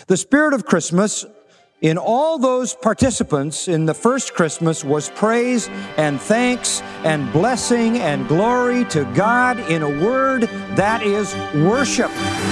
The spirit of Christmas in all those participants in the first Christmas was praise and thanks and blessing and glory to God. In a word, that is worship.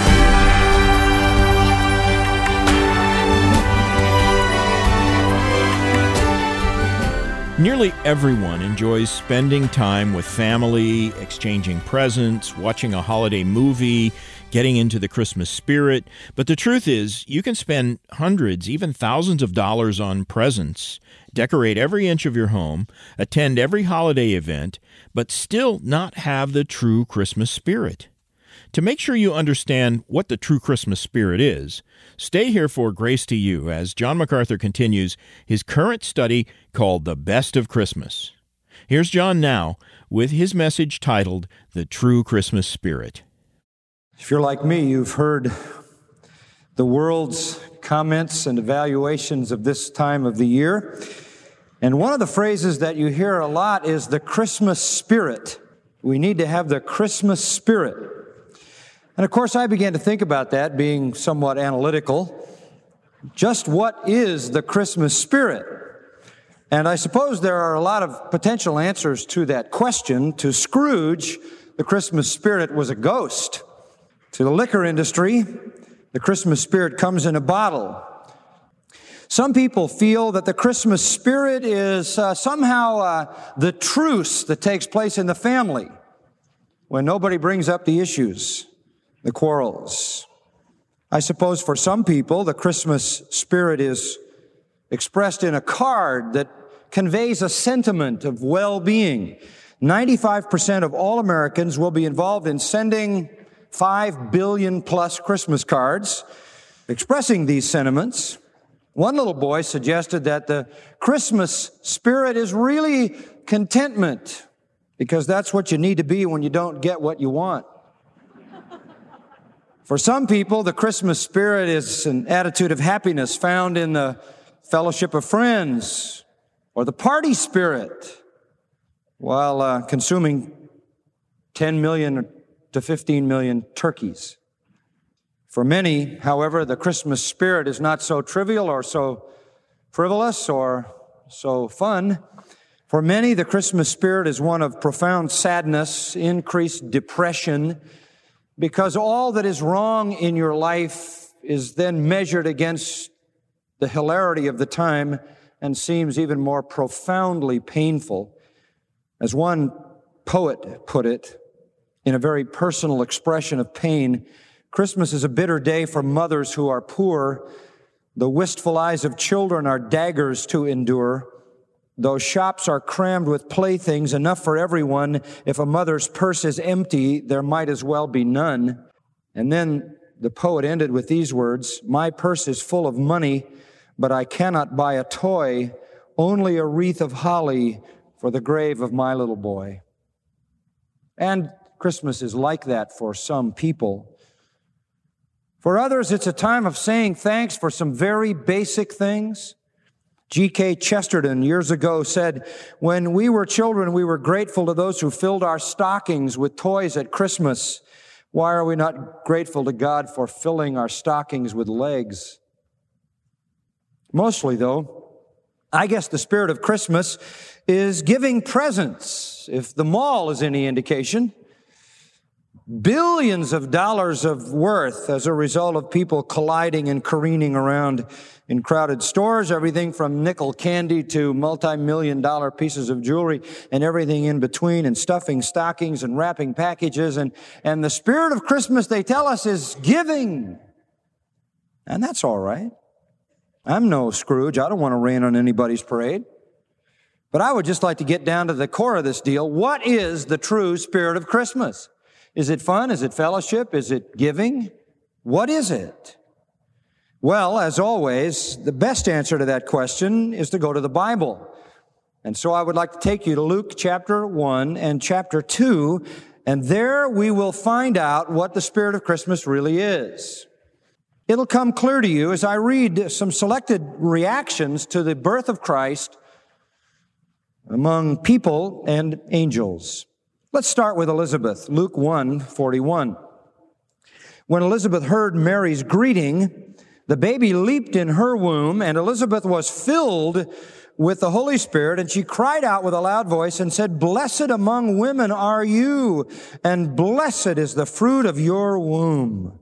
Nearly everyone enjoys spending time with family, exchanging presents, watching a holiday movie, getting into the Christmas spirit. But the truth is, you can spend hundreds, even thousands of dollars on presents, decorate every inch of your home, attend every holiday event, but still not have the true Christmas spirit. To make sure you understand what the true Christmas spirit is, stay here for Grace to You as John MacArthur continues his current study called The Best of Christmas. Here's John now with his message titled The True Christmas Spirit. If you're like me, you've heard the world's comments and evaluations of this time of the year. And one of the phrases that you hear a lot is the Christmas spirit. We need to have the Christmas spirit. And of course, I began to think about that, being somewhat analytical. Just what is the Christmas spirit? And I suppose there are a lot of potential answers to that question. To Scrooge, the Christmas spirit was a ghost. To the liquor industry, the Christmas spirit comes in a bottle. Some people feel that the Christmas spirit is somehow the truce that takes place in the family when nobody brings up the issues, the quarrels. I suppose for some people, the Christmas spirit is expressed in a card that conveys a sentiment of well-being. 95% of all Americans will be involved in sending 5 billion plus Christmas cards expressing these sentiments. One little boy suggested that the Christmas spirit is really contentment, because that's what you need to be when you don't get what you want. For some people, the Christmas spirit is an attitude of happiness found in the fellowship of friends or the party spirit while consuming 10 million to 15 million turkeys. For many, however, the Christmas spirit is not so trivial or so frivolous or so fun. For many, the Christmas spirit is one of profound sadness, increased depression, because all that is wrong in your life is then measured against the hilarity of the time and seems even more profoundly painful. As one poet put it, in a very personal expression of pain, Christmas is a bitter day for mothers who are poor. The wistful eyes of children are daggers to endure. Those shops are crammed with playthings, enough for everyone. If a mother's purse is empty, there might as well be none. And then the poet ended with these words, "My purse is full of money, but I cannot buy a toy, only a wreath of holly for the grave of my little boy." And Christmas is like that for some people. For others, it's a time of saying thanks for some very basic things. G.K. Chesterton years ago said, "When we were children, we were grateful to those who filled our stockings with toys at Christmas. Why are we not grateful to God for filling our stockings with legs?" Mostly, though, I guess the spirit of Christmas is giving presents. If the mall is any indication, billions of dollars of worth as a result of people colliding and careening around in crowded stores, everything from nickel candy to multi-million-dollar pieces of jewelry and everything in between, and stuffing stockings and wrapping packages. And the spirit of Christmas, they tell us, is giving. And that's all right. I'm no Scrooge. I don't want to rain on anybody's parade. But I would just like to get down to the core of this deal. What is the true spirit of Christmas? Is it fun? Is it fellowship? Is it giving? What is it? Well, as always, the best answer to that question is to go to the Bible. And so I would like to take you to Luke chapter 1 and chapter 2, and there we will find out what the spirit of Christmas really is. It'll come clear to you as I read some selected reactions to the birth of Christ among people and angels. Let's start with Elizabeth, Luke 1:41. When Elizabeth heard Mary's greeting, The baby leaped in her womb, and Elizabeth was filled with the Holy Spirit, and she cried out with a loud voice and said, "Blessed among women are you, and blessed is the fruit of your womb.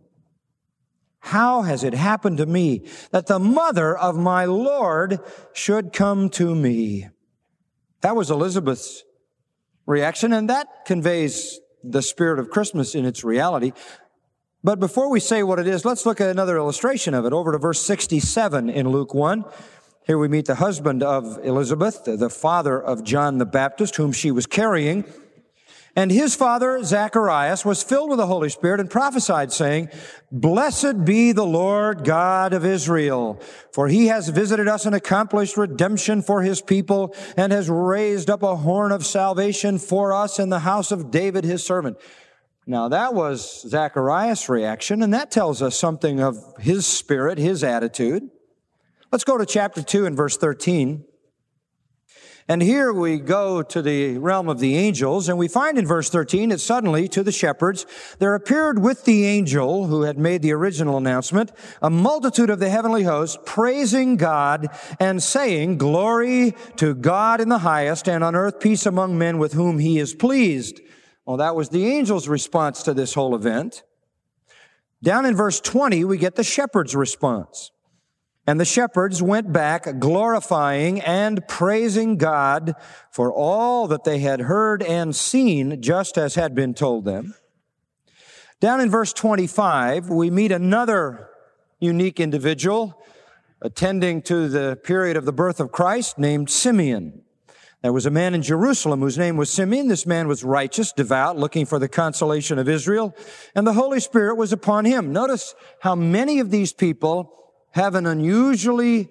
How has it happened to me that the mother of my Lord should come to me?" That was Elizabeth's reaction, and that conveys the spirit of Christmas in its reality. But before we say what it is, let's look at another illustration of it. Over to verse 67 in Luke 1. Here we meet the husband of Elizabeth, the father of John the Baptist, whom she was carrying. And his father, Zacharias, was filled with the Holy Spirit and prophesied, saying, "Blessed be the Lord God of Israel, for he has visited us and accomplished redemption for his people, and has raised up a horn of salvation for us in the house of David his servant." Now that was Zacharias' reaction, and that tells us something of his spirit, his attitude. Let's go to chapter 2 and verse 13. And here we go to the realm of the angels, and we find in verse 13 that suddenly to the shepherds there appeared with the angel who had made the original announcement a multitude of the heavenly host, praising God and saying, "Glory to God in the highest, and on earth peace among men with whom he is pleased." Well, that was the angel's response to this whole event. Down in verse 20, we get the shepherds' response. "And the shepherds went back, glorifying and praising God for all that they had heard and seen, just as had been told them." Down in verse 25, we meet another unique individual attending to the period of the birth of Christ named Simeon. There was a man in Jerusalem whose name was Simeon. This man was righteous, devout, looking for the consolation of Israel, and the Holy Spirit was upon him. Notice how many of these people have an unusually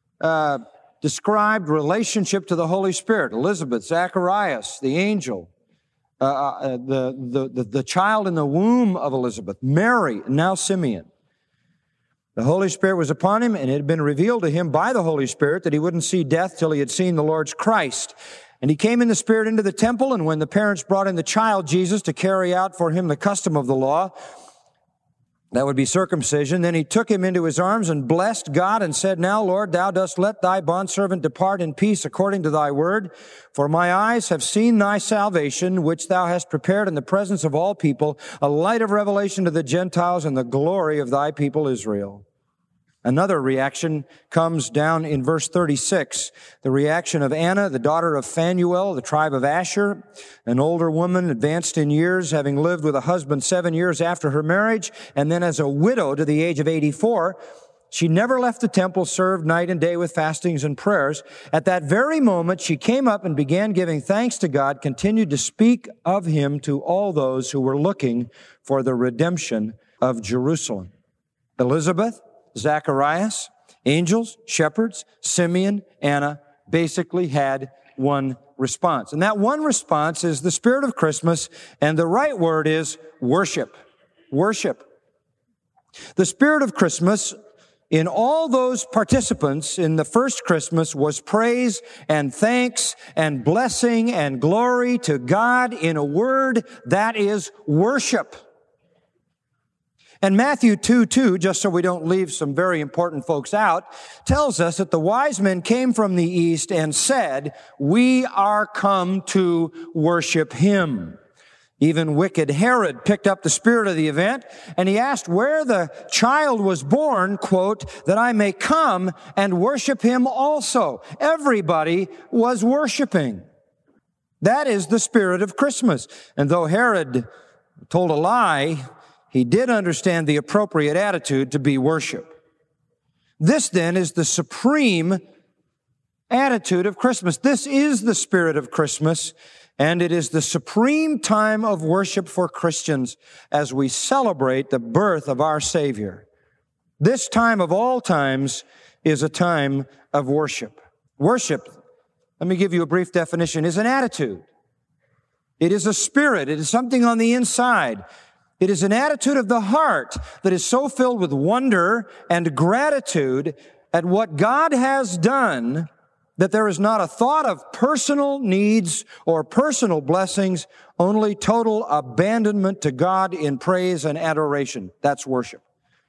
described relationship to the Holy Spirit. Elizabeth, Zacharias, the angel, the child in the womb of Elizabeth, Mary, and now Simeon. The Holy Spirit was upon him, and it had been revealed to him by the Holy Spirit that he wouldn't see death till he had seen the Lord's Christ. And he came in the Spirit into the temple, and when the parents brought in the child Jesus to carry out for him the custom of the law, that would be circumcision, then he took him into his arms and blessed God and said, "Now, Lord, thou dost let thy bondservant depart in peace according to thy word. For my eyes have seen thy salvation, which thou hast prepared in the presence of all people, a light of revelation to the Gentiles and the glory of thy people Israel." Another reaction comes down in verse 36, the reaction of Anna, the daughter of Phanuel, the tribe of Asher, an older woman advanced in years, having lived with a husband 7 years after her marriage, and then as a widow to the age of 84. She never left the temple, served night and day with fastings and prayers. At that very moment, she came up and began giving thanks to God, continued to speak of him to all those who were looking for the redemption of Jerusalem. Elizabeth, Zacharias, angels, shepherds, Simeon, Anna basically had one response. And that one response is the spirit of Christmas, and the right word is worship. Worship. The spirit of Christmas in all those participants in the first Christmas was praise and thanks and blessing and glory to God in a word that is worship. And Matthew 2:2, just so we don't leave some very important folks out, tells us that the wise men came from the east and said, "We are come to worship him." Even wicked Herod picked up the spirit of the event, and he asked where the child was born, quote, "that I may come and worship him also." Everybody was worshiping. That is the spirit of Christmas. And though Herod told a lie, he did understand the appropriate attitude to be worship. This then is the supreme attitude of Christmas. This is the spirit of Christmas, and it is the supreme time of worship for Christians as we celebrate the birth of our Savior. This time of all times is a time of worship. Worship, let me give you a brief definition, is an attitude. It is a spirit. It is something on the inside. It is an attitude of the heart that is so filled with wonder and gratitude at what God has done that there is not a thought of personal needs or personal blessings, only total abandonment to God in praise and adoration. That's worship.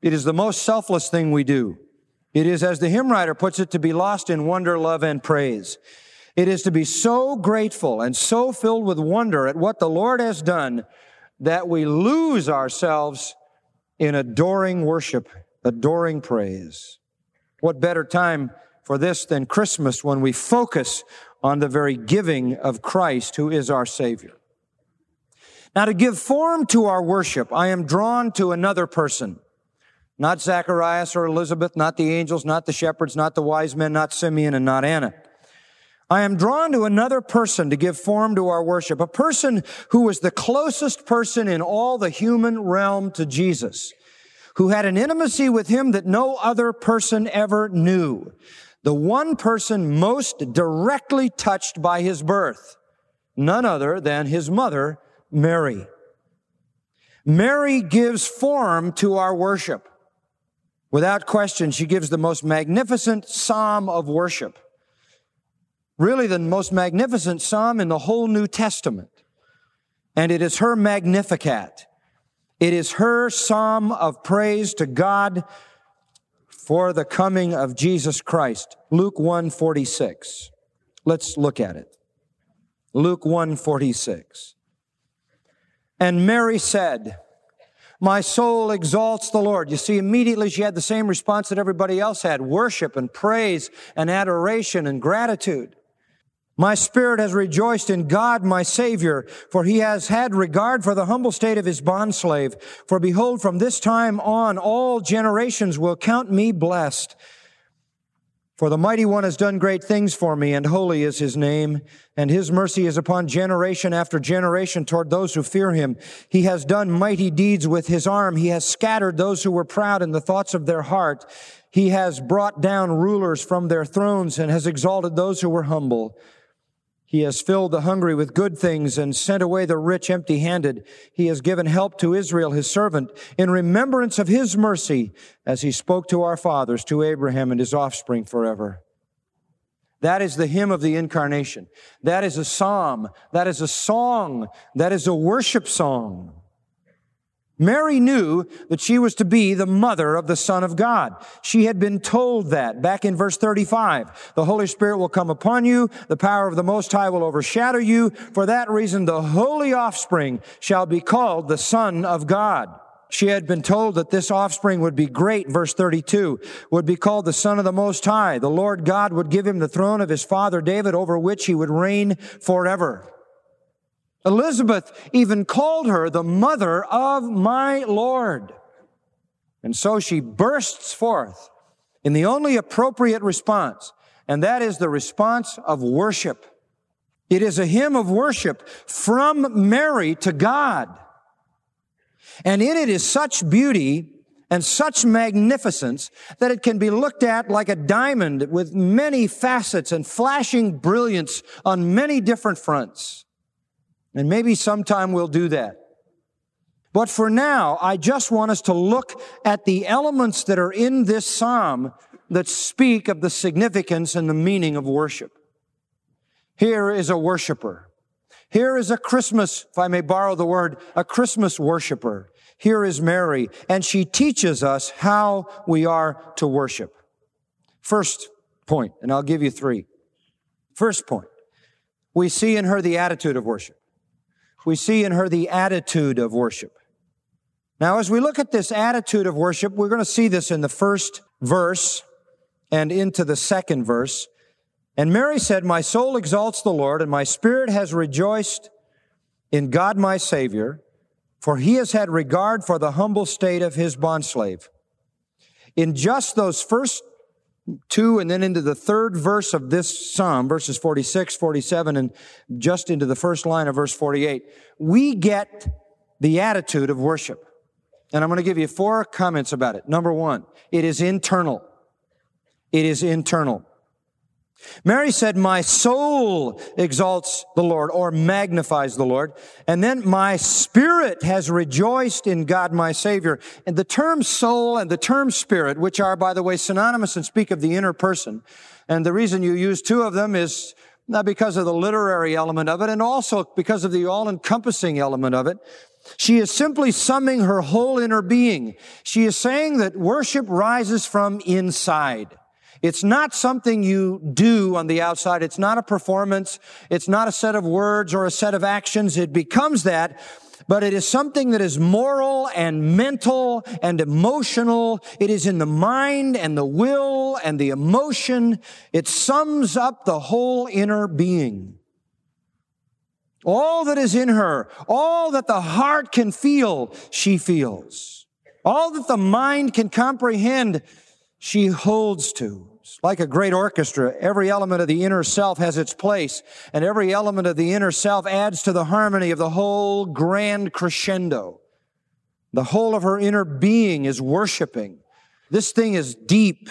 It is the most selfless thing we do. It is, as the hymn writer puts it, to be lost in wonder, love, and praise. It is to be so grateful and so filled with wonder at what the Lord has done that we lose ourselves in adoring worship, adoring praise. What better time for this than Christmas, when we focus on the very giving of Christ, who is our Savior. Now, to give form to our worship, I am drawn to another person. Not Zacharias or Elizabeth, not the angels, not the shepherds, not the wise men, not Simeon, and not Anna. I am drawn to another person to give form to our worship, a person who was the closest person in all the human realm to Jesus, who had an intimacy with him that no other person ever knew. The one person most directly touched by his birth, none other than his mother, Mary. Mary gives form to our worship. Without question, she gives the most magnificent psalm of worship. Really the most magnificent psalm in the whole New Testament. And it is her Magnificat. It is her psalm of praise to God for the coming of Jesus Christ. Luke 1:46. Let's look at it. Luke 1:46. And Mary said, my soul exalts the Lord. You see, immediately she had the same response that everybody else had. Worship and praise and adoration and gratitude. My spirit has rejoiced in God, my Savior, for he has had regard for the humble state of his bondslave. For behold, from this time on, all generations will count me blessed. For the Mighty One has done great things for me, and holy is his name, and his mercy is upon generation after generation toward those who fear him. He has done mighty deeds with his arm. He has scattered those who were proud in the thoughts of their heart. He has brought down rulers from their thrones and has exalted those who were humble. He has filled the hungry with good things and sent away the rich empty-handed. He has given help to Israel, his servant, in remembrance of his mercy, as he spoke to our fathers, to Abraham and his offspring forever. That is the hymn of the incarnation. That is a psalm. That is a song. That is a worship song. Mary knew that she was to be the mother of the Son of God. She had been told that back in verse 35. The Holy Spirit will come upon you. The power of the Most High will overshadow you. For that reason, the holy offspring shall be called the Son of God. She had been told that this offspring would be great, verse 32, would be called the Son of the Most High. The Lord God would give him the throne of his father David, over which he would reign forever. Elizabeth even called her the mother of my Lord. And so she bursts forth in the only appropriate response, and that is the response of worship. It is a hymn of worship from Mary to God. And in it is such beauty and such magnificence that it can be looked at like a diamond with many facets and flashing brilliance on many different fronts. And maybe sometime we'll do that. But for now, I just want us to look at the elements that are in this psalm that speak of the significance and the meaning of worship. Here is a worshiper. Here is a Christmas, if I may borrow the word, a Christmas worshiper. Here is Mary, and she teaches us how we are to worship. First point, and I'll give you three. First point, we see in her the attitude of worship. We see in her the attitude of worship. Now, as we look at this attitude of worship, we're going to see this in the first verse and into the second verse. And Mary said, my soul exalts the Lord, and my spirit has rejoiced in God my Savior, for he has had regard for the humble state of his bondslave. In just those first two and then into the third verse of this psalm, verses 46, 47, and just into the first line of verse 48, we get the attitude of worship. And I'm going to give you 4 comments about it. Number 1, it is internal. It is internal. Mary said, my soul exalts the Lord, or magnifies the Lord. And then my spirit has rejoiced in God my Savior. And the term soul and the term spirit, which are, by the way, synonymous and speak of the inner person. And the reason you use 2 of them is not because of the literary element of it, and also because of the all-encompassing element of it. She is simply summing her whole inner being. She is saying that worship rises from inside. It's not something you do on the outside. It's not a performance. It's not a set of words or a set of actions. It becomes that, but it is something that is moral and mental and emotional. It is in the mind and the will and the emotion. It sums up the whole inner being. All that is in her, all that the heart can feel, she feels. All that the mind can comprehend, she holds to. It's like a great orchestra. Every element of the inner self has its place, and every element of the inner self adds to the harmony of the whole grand crescendo. The whole of her inner being is worshiping. This thing is deep.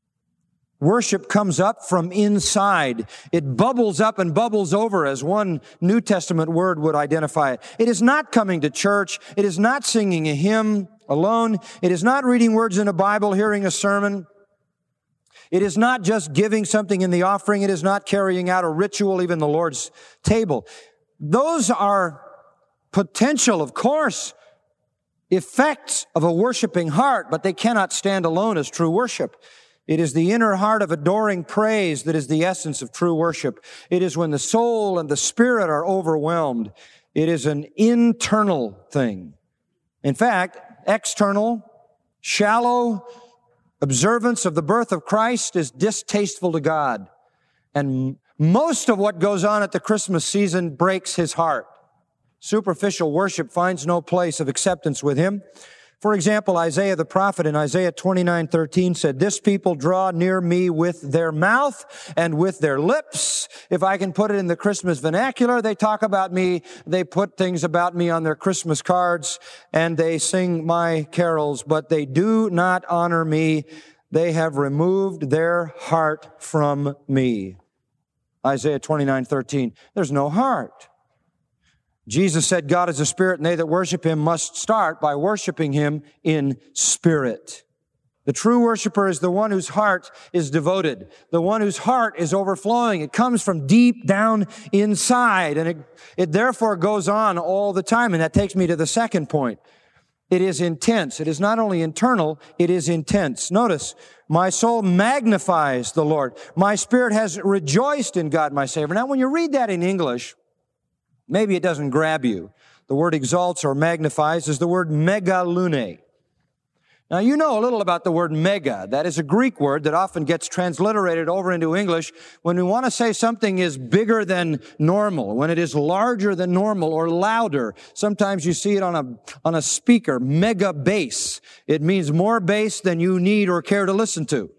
Worship comes up from inside. It bubbles up and bubbles over, as one New Testament word would identify it. It is not coming to church. It is not singing a hymn alone. It is not reading words in a Bible, hearing a sermon. It is not just giving something in the offering. It is not carrying out a ritual, even the Lord's table. Those are potential, of course, effects of a worshiping heart, but they cannot stand alone as true worship. It is the inner heart of adoring praise that is the essence of true worship. It is when the soul and the spirit are overwhelmed. It is an internal thing. In fact, external, shallow observance of the birth of Christ is distasteful to God. And most of what goes on at the Christmas season breaks His heart. Superficial worship finds no place of acceptance with Him. For example, Isaiah the prophet in Isaiah 29:13 said, "This people draw near me with their mouth and with their lips." If I can put it in the Christmas vernacular, they talk about me, they put things about me on their Christmas cards, and they sing my carols, but they do not honor me. They have removed their heart from me. Isaiah 29:13. There's no heart. Jesus said God is a spirit, and they that worship Him must start by worshiping Him in spirit. The true worshiper is the one whose heart is devoted, the one whose heart is overflowing. It comes from deep down inside, and it therefore goes on all the time. And that takes me to the second point. It is intense. It is not only internal, it is intense. Notice, my soul magnifies the Lord. My spirit has rejoiced in God, my Savior. Now, when you read that in English, maybe it doesn't grab you. The word exalts or magnifies is the word megalune. Now, you know a little about the word mega. That is a Greek word that often gets transliterated over into English when we want to say something is bigger than normal, when it is larger than normal or louder. Sometimes you see it on a speaker, mega bass. It means more bass than you need or care to listen to.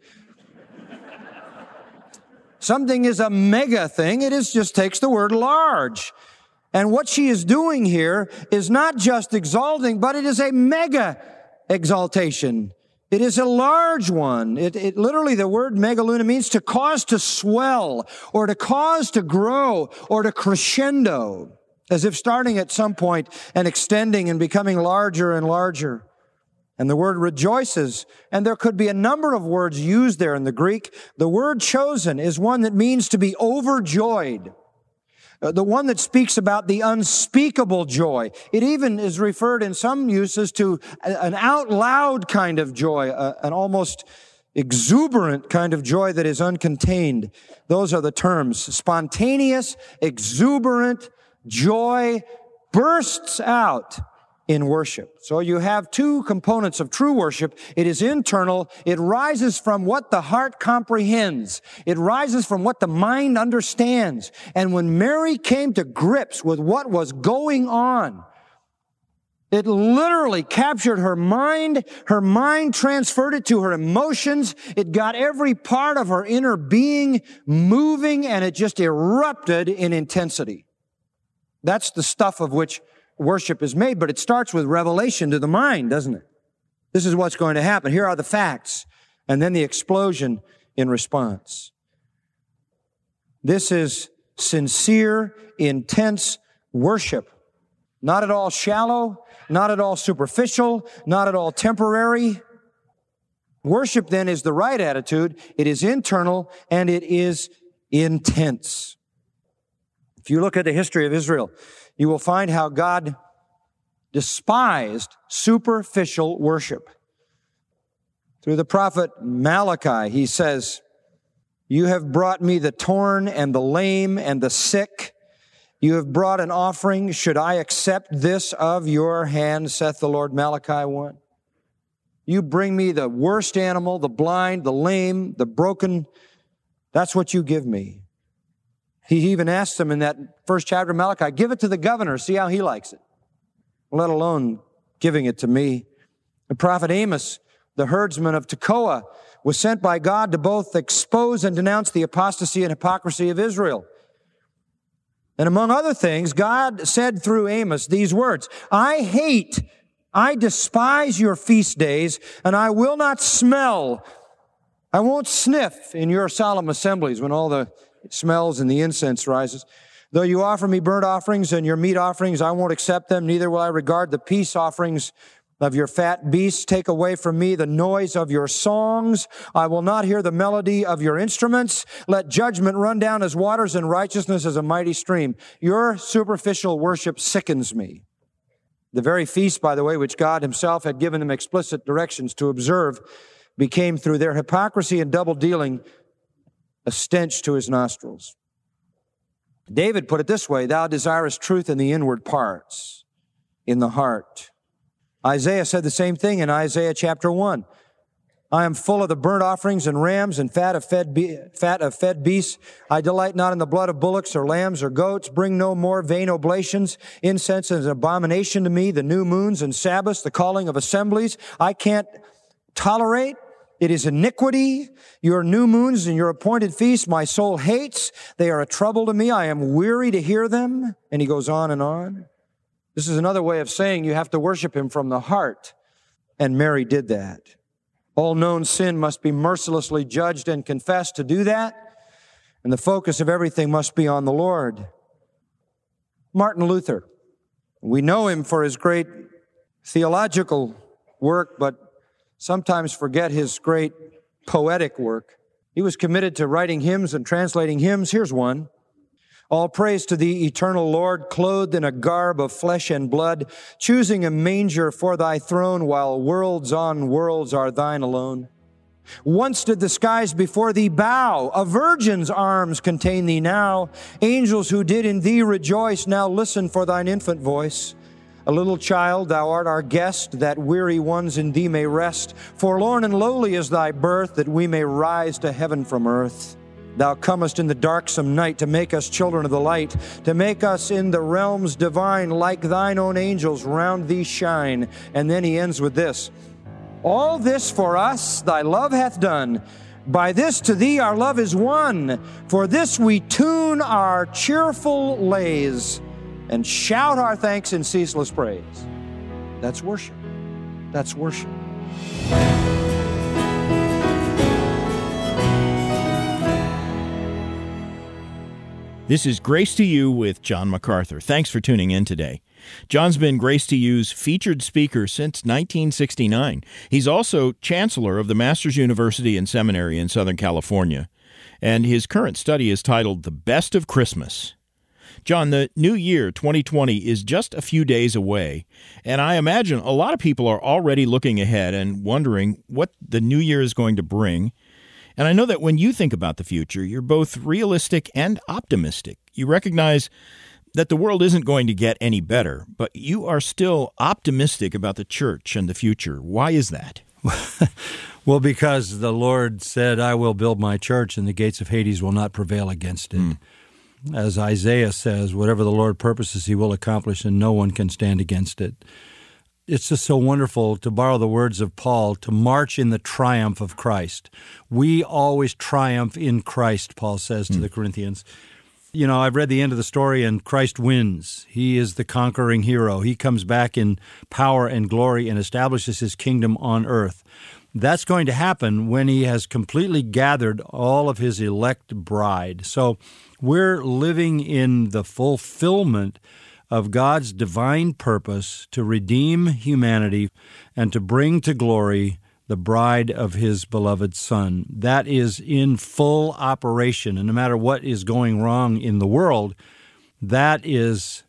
Something is a mega thing. It just takes the word large. And what she is doing here is not just exalting, but it is a mega exaltation. It is a large one. It literally, the word megaluna means to cause to swell, or to cause to grow, or to crescendo, as if starting at some point and extending and becoming larger and larger. And the word rejoices, and there could be a number of words used there in the Greek. The word chosen is one that means to be overjoyed. The one that speaks about the unspeakable joy. It even is referred in some uses to an out loud kind of joy, an almost exuberant kind of joy that is uncontained. Those are the terms. Spontaneous, exuberant joy bursts out in worship. So you have two components of true worship. It is internal. It rises from what the heart comprehends. It rises from what the mind understands. And when Mary came to grips with what was going on, it literally captured her mind. Her mind transferred it to her emotions. It got every part of her inner being moving, and it just erupted in intensity. That's the stuff of which worship is made, but it starts with revelation to the mind, doesn't it? This is what's going to happen. Here are the facts, and then the explosion in response. This is sincere, intense worship. Not at all shallow, not at all superficial, not at all temporary. Worship then is the right attitude. It is internal, and it is intense. If you look at the history of Israel, you will find how God despised superficial worship. Through the prophet Malachi, he says, "You have brought me the torn and the lame and the sick. You have brought an offering. Should I accept this of your hand, saith the Lord," Malachi 1. You bring me the worst animal, the blind, the lame, the broken. That's what you give me. He even asked them in that first chapter of Malachi, give it to the governor, see how he likes it, let alone giving it to me. The prophet Amos, the herdsman of Tekoa, was sent by God to both expose and denounce the apostasy and hypocrisy of Israel. And among other things, God said through Amos these words, I despise your feast days, and I will not smell. I won't sniff in your solemn assemblies when all the smells and the incense rises. Though you offer me burnt offerings and your meat offerings, I won't accept them, neither will I regard the peace offerings of your fat beasts. Take away from me the noise of your songs. I will not hear the melody of your instruments. Let judgment run down as waters and righteousness as a mighty stream. Your superficial worship sickens me. The very feast, by the way, which God himself had given them explicit directions to observe, became through their hypocrisy and double dealing a stench to his nostrils. David put it this way, thou desirest truth in the inward parts, in the heart. Isaiah said the same thing in Isaiah chapter 1. I am full of the burnt offerings and rams and fat of fed beasts. I delight not in the blood of bullocks or lambs or goats. Bring no more vain oblations. Incense is an abomination to me. The new moons and Sabbaths, the calling of assemblies, I can't tolerate. It is iniquity. Your new moons and your appointed feasts, my soul hates. They are a trouble to me. I am weary to hear them. And he goes on and on. This is another way of saying you have to worship him from the heart. And Mary did that. All known sin must be mercilessly judged and confessed. To do that, and the focus of everything must be on the Lord. Martin Luther, we know him for his great theological work, but sometimes forget his great poetic work. He was committed to writing hymns and translating hymns. Here's one. All praise to thee, eternal Lord, clothed in a garb of flesh and blood, choosing a manger for thy throne, while worlds on worlds are thine alone. Once did the skies before thee bow, a virgin's arms contain thee now. Angels who did in thee rejoice, now listen for thine infant voice. A little child, thou art our guest, that weary ones in thee may rest. Forlorn and lowly is thy birth, that we may rise to heaven from earth. Thou comest in the darksome night to make us children of the light, to make us in the realms divine, like thine own angels round thee shine. And then he ends with this. All this for us thy love hath done. By this to thee our love is won. For this we tune our cheerful lays and shout our thanks in ceaseless praise. That's worship. That's worship. This is Grace to You with John MacArthur. Thanks for tuning in today. John's been Grace to You's featured speaker since 1969. He's also chancellor of the Masters University and Seminary in Southern California, and his current study is titled The Best of Christmas. John, the new year, 2020, is just a few days away, and I imagine a lot of people are already looking ahead and wondering what the new year is going to bring. And I know that when you think about the future, you're both realistic and optimistic. You recognize that the world isn't going to get any better, but you are still optimistic about the church and the future. Why is that? Well, because the Lord said, I will build my church, and the gates of Hades will not prevail against it. As Isaiah says, whatever the Lord purposes, he will accomplish, and no one can stand against it. It's just so wonderful, to borrow the words of Paul, to march in the triumph of Christ. We always triumph in Christ, Paul says to the Corinthians. You know, I've read the end of the story, and Christ wins. He is the conquering hero. He comes back in power and glory and establishes his kingdom on earth. That's going to happen when he has completely gathered all of his elect bride. So we're living in the fulfillment of God's divine purpose to redeem humanity and to bring to glory the bride of his beloved Son. That is in full operation, and no matter what is going wrong in the world, that is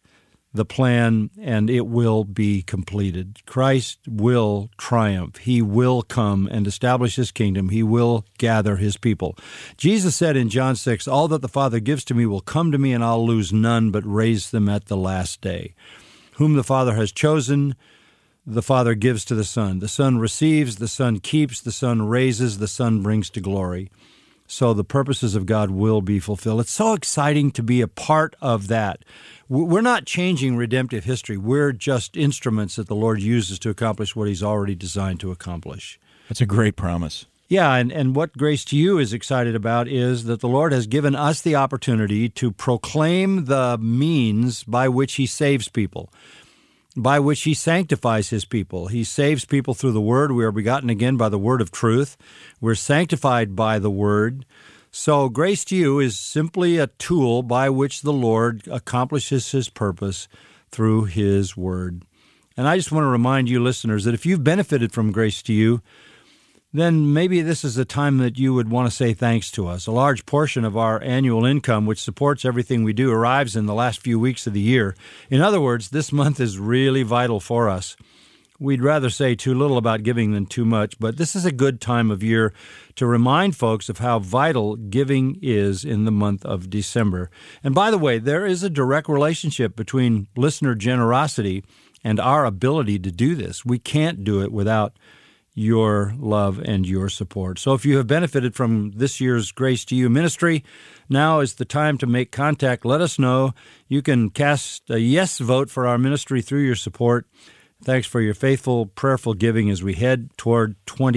the plan, and it will be completed. Christ will triumph. He will come and establish His kingdom. He will gather His people. Jesus said in John 6, "All that the Father gives to me will come to me, and I'll lose none, but raise them at the last day. Whom the Father has chosen, the Father gives to the Son. The Son receives, the Son keeps, the Son raises, the Son brings to glory." So the purposes of God will be fulfilled. It's so exciting to be a part of that. We're not changing redemptive history. We're just instruments that the Lord uses to accomplish what He's already designed to accomplish. That's a great promise. Yeah, and what Grace to You is excited about is that the Lord has given us the opportunity to proclaim the means by which He saves people, by which He sanctifies His people. He saves people through the Word. We are begotten again by the Word of truth. We're sanctified by the Word. So Grace to You is simply a tool by which the Lord accomplishes His purpose through His Word. And I just want to remind you listeners that if you've benefited from Grace to You, then maybe this is a time that you would want to say thanks to us. A large portion of our annual income, which supports everything we do, arrives in the last few weeks of the year. In other words, this month is really vital for us. We'd rather say too little about giving than too much, but this is a good time of year to remind folks of how vital giving is in the month of December. And by the way, there is a direct relationship between listener generosity and our ability to do this. We can't do it without your love and your support. So if you have benefited from this year's Grace to You ministry, now is the time to make contact. Let us know. You can cast a yes vote for our ministry through your support. Thanks for your faithful, prayerful giving as we head toward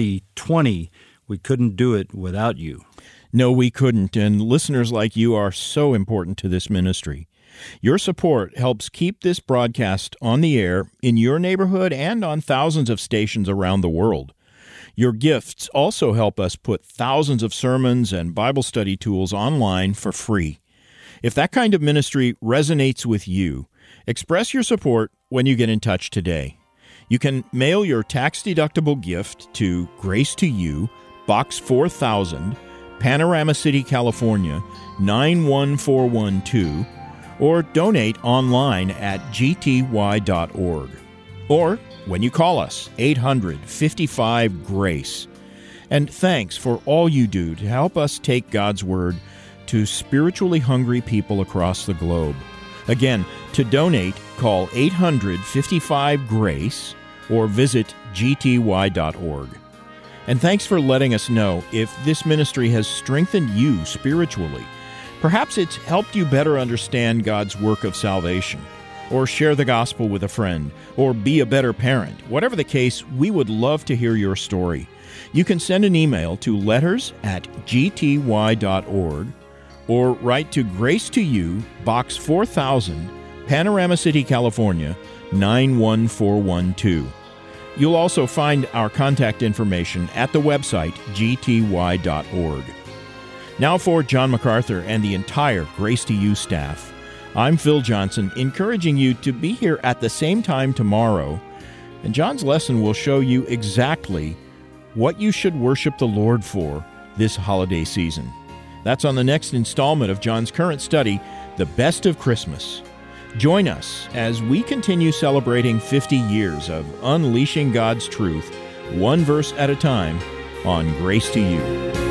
2020. We couldn't do it without you. No, we couldn't, and listeners like you are so important to this ministry. Your support helps keep this broadcast on the air in your neighborhood and on thousands of stations around the world. Your gifts also help us put thousands of sermons and Bible study tools online for free. If that kind of ministry resonates with you, express your support when you get in touch today. You can mail your tax-deductible gift to Grace to You, Box 4000, Panorama City, California, 91412, or donate online at gty.org. Or when you call us, 800-55-GRACE. And thanks for all you do to help us take God's Word to spiritually hungry people across the globe. Again, to donate, call 800-55-GRACE or visit gty.org. And thanks for letting us know if this ministry has strengthened you spiritually. Perhaps it's helped you better understand God's work of salvation, or share the gospel with a friend, or be a better parent. Whatever the case, we would love to hear your story. You can send an email to letters@gty.org, or write to Grace to You, Box 4000, Panorama City, California, 91412. You'll also find our contact information at the website gty.org. Now for John MacArthur and the entire Grace to You staff, I'm Phil Johnson, encouraging you to be here at the same time tomorrow, and John's lesson will show you exactly what you should worship the Lord for this holiday season. That's on the next installment of John's current study, The Best of Christmas. Join us as we continue celebrating 50 years of unleashing God's truth, one verse at a time, on Grace to You.